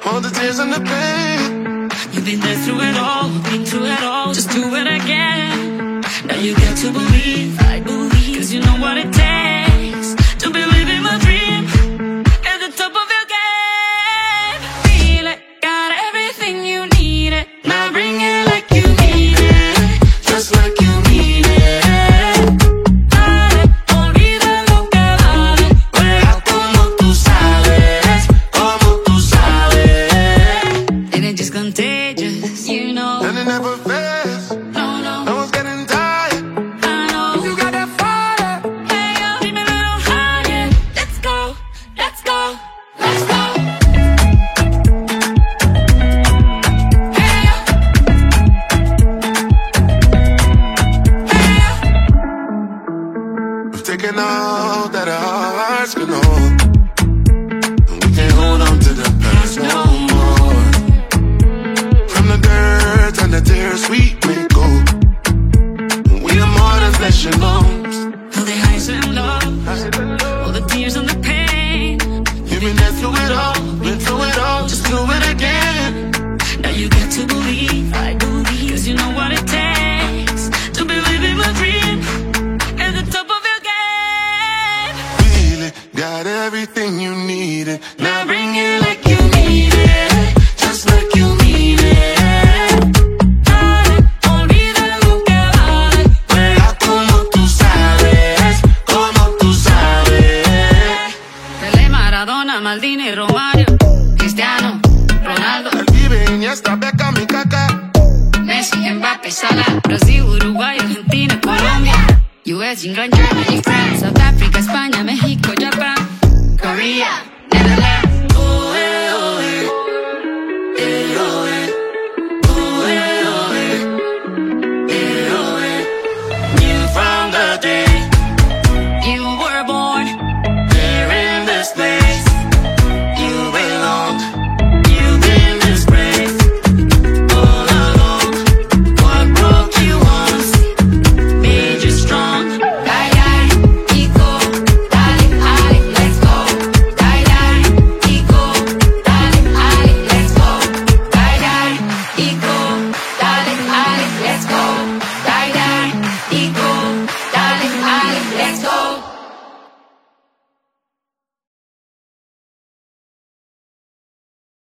all the tears and the pain. You've been there through it all, been through it all. Just do it again. Now you get to believe, I believe, 'cause you know what it takes to believe in my dream. At the top of your game, feel it, got everything you need it. Now bring it like you need it, just like you need it. Dale, olvida lo que vale, juega como tú sabes, como tú sabes. Energy's contagious, you know. And it never fails. No, no. No one's getting tired. I know. You got that fire. Hey, yo, keep me a little higher. Let's go, let's go, let's go. Hey, yo. Hey, yo. We've taken all that our hearts can hold, and we can't hold on to the past no more. From the dirt and the tears we may go, we are more than flesh and bones. All the highs and lows, all the tears and the pain. You've been there through it all, been through it all. Just do it again. Now you get to believe, I believe, 'cause you know what it takes to believe in my dream. At the top of your game, Feel it, got everything you needed. now bring it like you need it, just like you need it. Dale, olvida lo que vale, juega como tú sabes, como tú sabes. Pelé, Maradona, Maldini, Romario, Cristiano, Ronaldo, Vive Iniesta, Beckham y Kaká. Messi, Mbappé, Salah, Brasil, Uruguay, Argentina, Colombia, US, England, Germany, France, South Africa, España, México, Japan, Korea, Netherlands.